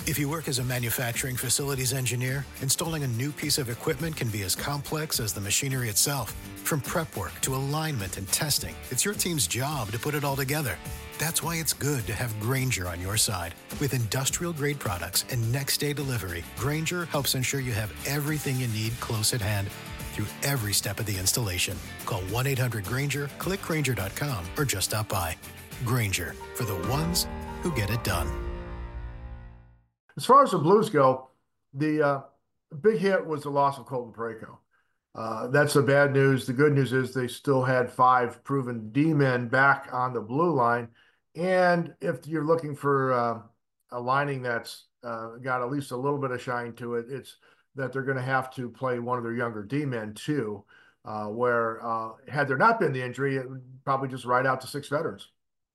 If you work as a manufacturing facilities engineer, installing a new piece of equipment can be as complex as the machinery itself. From prep work to alignment and testing, it's your team's job to put it all together. That's why it's good to have Grainger on your side. With industrial-grade products and next-day delivery, Grainger helps ensure you have everything you need close at hand through every step of the installation. Call 1-800-GRAINGER, click Grainger.com, or just stop by. Grainger, for the ones who get it done. As far as the Blues go, the big hit was the loss of Colton Parayko. That's the bad news. The good news is they still had 5 proven D-men back on the blue line. And if you're looking for a lining that's got at least a little bit of shine to it, it's that they're going to have to play one of their younger D-men too, where had there not been the injury, it would probably just ride out to 6 veterans.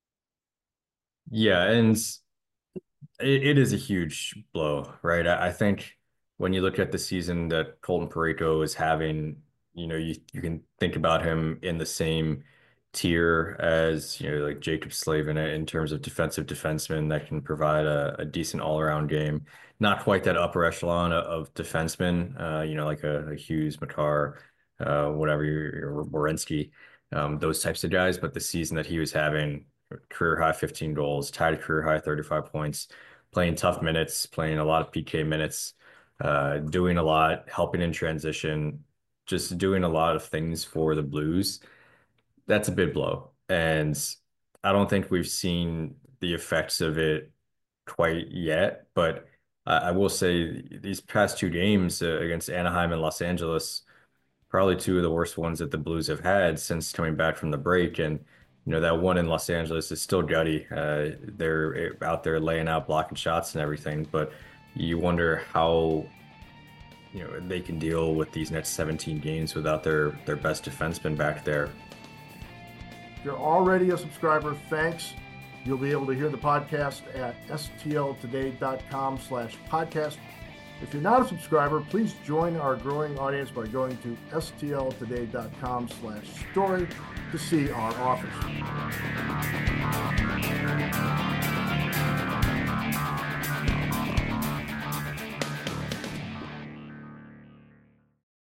Yeah, and it is a huge blow, right? I think when you look at the season that Colton Parayko is having, you can think about him in the same tier as, like Jacob Slavin in terms of defensive defenseman that can provide a decent all-around game. Not quite that upper echelon of defensemen, like a Hughes, Makar, whatever, your Werenski, those types of guys. But the season that he was having, career high 15 goals, tied a career high 35 points, playing tough minutes, playing a lot of PK minutes, doing a lot, helping in transition, just doing a lot of things for the Blues. That's a big blow. And I don't think we've seen the effects of it quite yet. But I will say these past 2 games against Anaheim and Los Angeles, probably 2 of the worst ones that the Blues have had since coming back from the break. And that one in Los Angeles is still gutty. They're out there laying out blocking shots and everything, but you wonder how they can deal with these next 17 games without their best defenseman back there. If you're already a subscriber, thanks. You'll be able to hear the podcast at stltoday.com/podcast. If you're not a subscriber, please join our growing audience by going to stltoday.com/story to see our offers.